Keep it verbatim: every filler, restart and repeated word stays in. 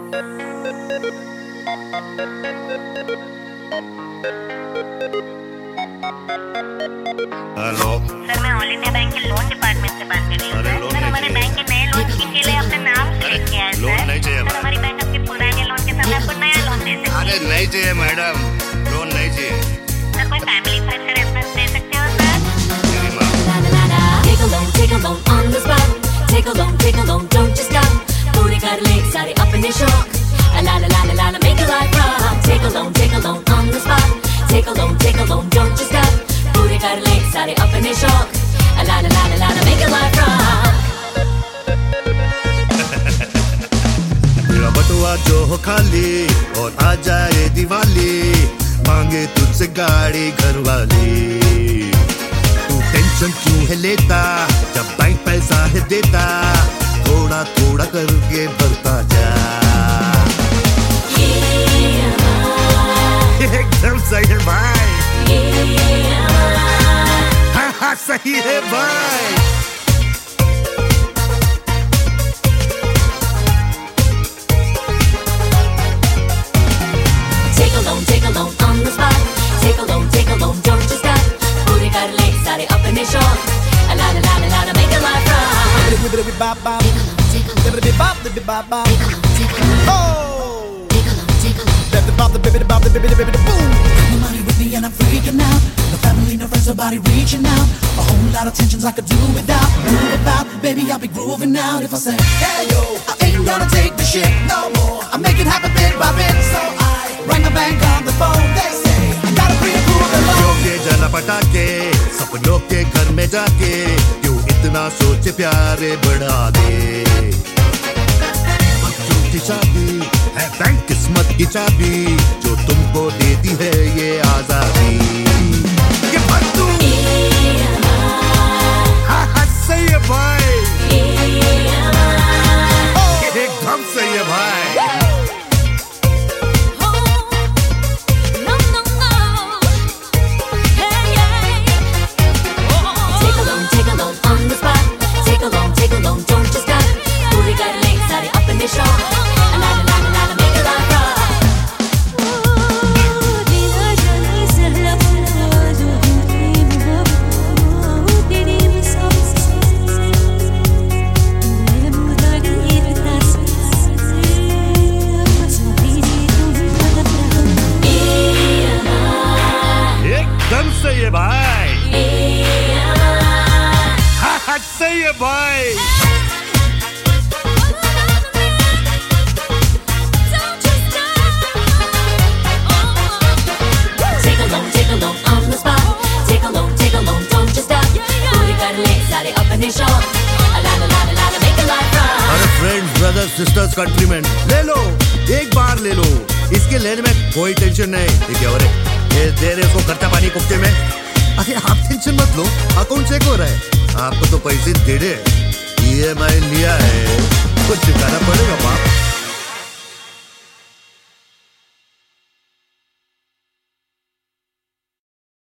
Hello sir, मैं All India Bank के loan department से बात कर रही हूँ। अरे, लोन सर, हमारे नहीं बैंक के नए लोन के लिए अपना नाम सेलेक्ट किया है सर। लोन नहीं चाहिए सर, हमारी बैंक आपके पुराने लोन के समय आपको नया लोन दे सकती है। अरे नहीं चाहिए मैडम, लोन नहीं चाहिए। सर, कोई फैमिली फ्रेंड का रेफरेंस दे सकते हो सर? मेरी माँ Take a loan, take a loan on the spot. Take a loan, take a loan, don't you stop. पूरे कर ले सारे अपने शौक. La la la la la la, make a life rock. Take a loan, take a loan on the spot. Take a loan, take a loan, don't you stop. पूरे कर ले सारे अपने शौक. La la la la la la, make a life rock. मेरा बटुआ जो हो खाली और आ जाए दिवाली, मांगे तुझसे गाड़ी घर वाली। तू टेंशन क्यों है लेता जब बैंक पैसा है देता, थोड़ा थोड़ा करके भरता जा। एकदम सही है भाई, हाँ हाँ सही है भाई। Take a loan, take a loan on the spot. Take a loan, take a loan, don't you stop. पूरे कर ले सारे अपने शौक. La la la la la la, make a life rock. Take a loan, take a loan, take a loan, take a loan, take a loan, take a loan, take a loan, take a loan. No money with me and I'm freaking out. No family, no friends, nobody reaching out. A whole lot of tensions I could do without. Move about, baby, I'll be grooving out. If I say, hey yo, I ain't gonna take the shit no more. I make it happen bit by bit, so I rang the bank on the phone. They say, I gotta pre-approve the loan. के जला पटाके सपनों के घर में जाके, क्यों इतना सोचे प्यारे बढ़ा दे। बच्चों की शादी है बैंक किस्मत की चाबी, जो तुमको देती है ये आजादी। ये बंदू हाँ हाँ सही है भाई, एकदम सही है भाई। Take a loan, take a loan on the spot. Take a loan, take a loan, don't you stop. पूरे कर ले सारे अपने शौक. La la la la la, make a life rock. एकदम सही है भाई, हाँ हाँ सही है भाई। Take a loan, take a loan on the spot. Take a loan, take a loan, don't you stop. पूरे कर ले सारे अपने शौक. La la la la la, make a life rock. अरे फ्रेंड्स, ब्रदर्स, सिस्टर्स, कंट्रीमैन, ले लो एक बार ले लो, इसके लेने में कोई टेंशन नहीं। ठीक है, अरे ये दे रहे उसको खर्चा पानी कुफ्ते में। अरे आप टेंशन मत लो, अकाउंट चेक हो रहा है, आपको तो पैसे दे दे, ई एम आई लिया है, कुछ चुकाना पड़ेगा बाप।